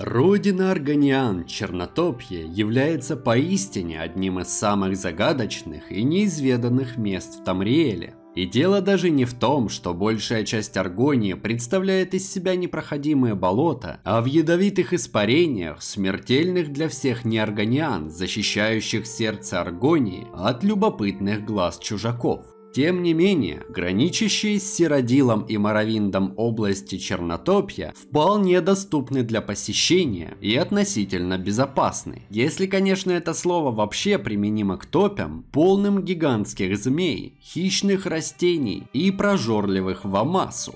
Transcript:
Родина аргониан Чернотопье является поистине одним из самых загадочных и неизведанных мест в Тамриэле. И дело даже не в том, что большая часть Аргонии представляет из себя непроходимые болота, а в ядовитых испарениях, смертельных для всех неаргониан, защищающих сердце Аргонии от любопытных глаз чужаков. Тем не менее, граничащие с Сиродилом и Моровиндом области Чернотопья вполне доступны для посещения и относительно безопасны. Если, конечно, это слово вообще применимо к топям, полным гигантских змей, хищных растений и прожорливых вамасу.